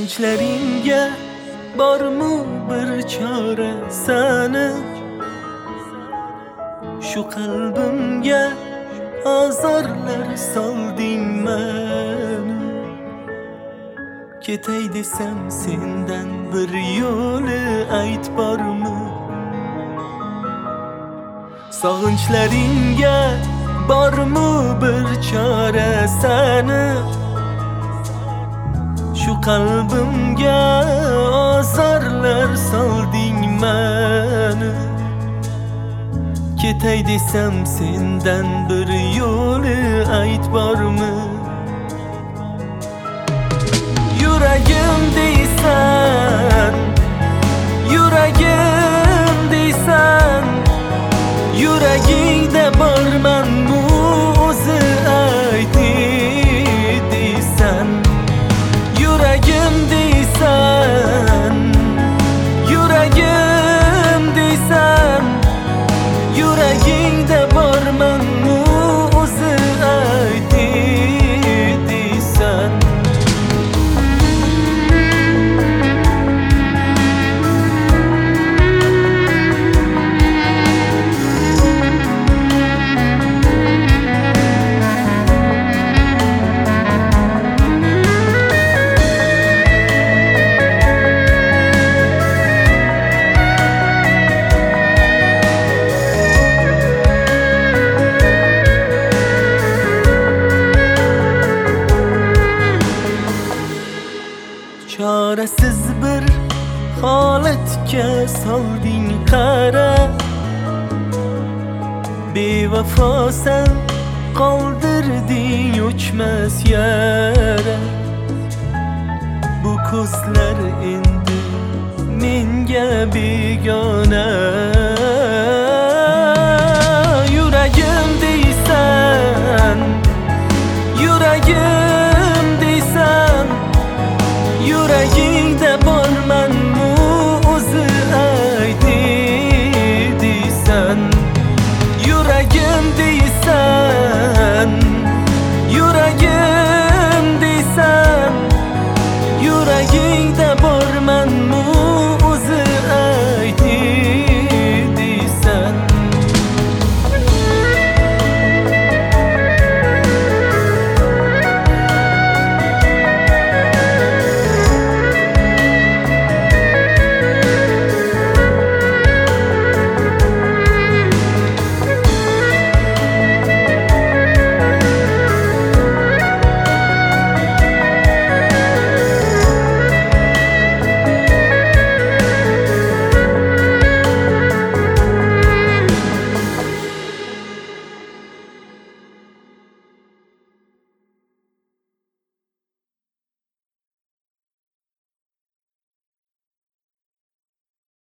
Sog'inchlaringga bormi bir chora sani? Shu qalbimga azorlar solding meni. Ketay desam sendan bir yo'li ayt bormi? Sog'inchlaringga bormi bir chora sani? Shu qalbimga azorlar solding meni. Ketay desam sendan bir yo'li ayt bormi? Yuragim deysan, yuragim deysan, yuragingda bormanmi o'zi ayt deysan. Yuragim deysan, yuragim deysan, yuragingda bormanmi o'zi ayt deysan. Chorasiz bir holatga solding qara. Bevafosan qoldirding o'chmas yara. Bu ko'zlar endi menga begona. Yuragim deysan, yuragim